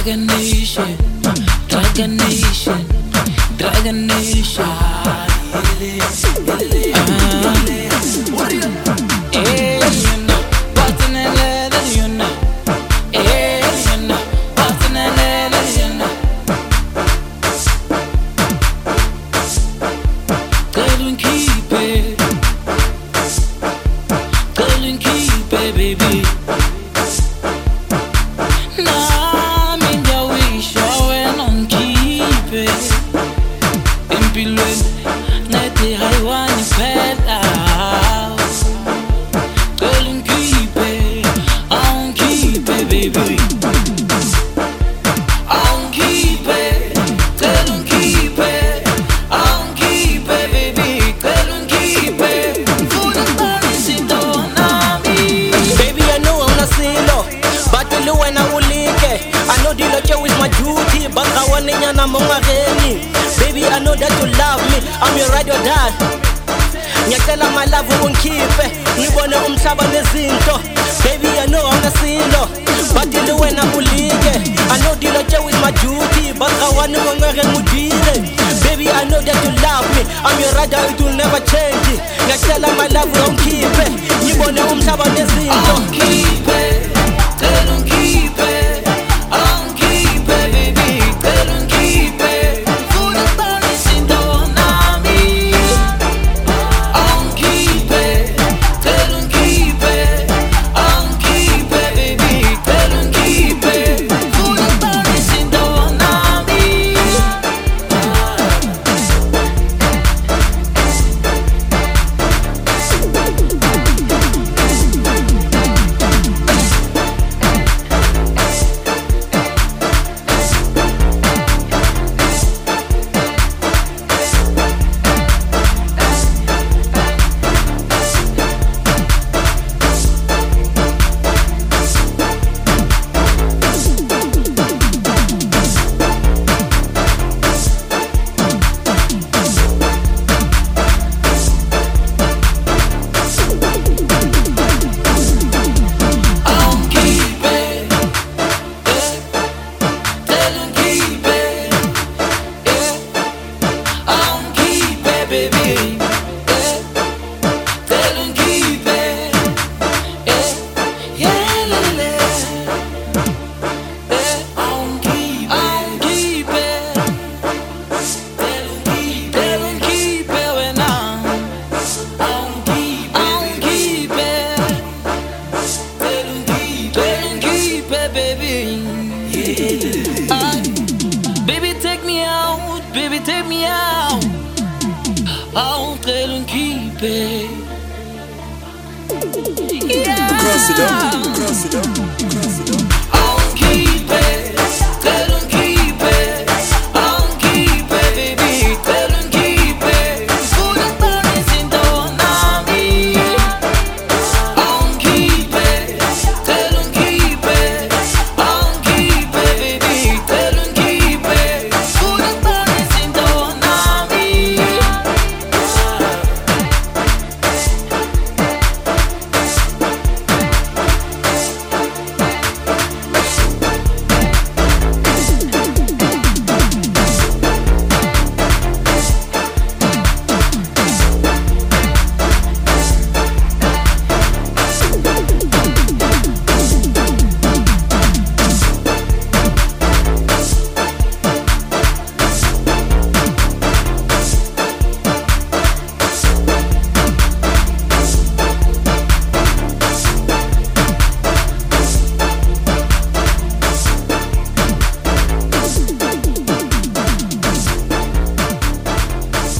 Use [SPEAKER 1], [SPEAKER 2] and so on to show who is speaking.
[SPEAKER 1] Dragon Nation, Dragon Nation, Dragon Nation. Hey, you know, button and leather, you know. Hey, you know, button and leather, you know. Girl, and keep it, girl, and keep it, baby.
[SPEAKER 2] Baby, I know that you love me, I'm your ride or die. Ngiyacela my love ungikhiphe, ngibone umhlaba nezinto. Baby, I know awunasilo, but dilo wena ulike. I know dilo with my duty, but kawani ngongeke ngudile. Baby, I know that you love me, I'm your ride, it will never change. Ngiyacela my love ungikhiphe, ngibone umhlaba nezinto.
[SPEAKER 1] Ungikhiphe, tell ungikhiphe. Baby, take me out, baby, take me out. Entre l'ungipe.
[SPEAKER 3] Cross it up, cross it up, cross it up.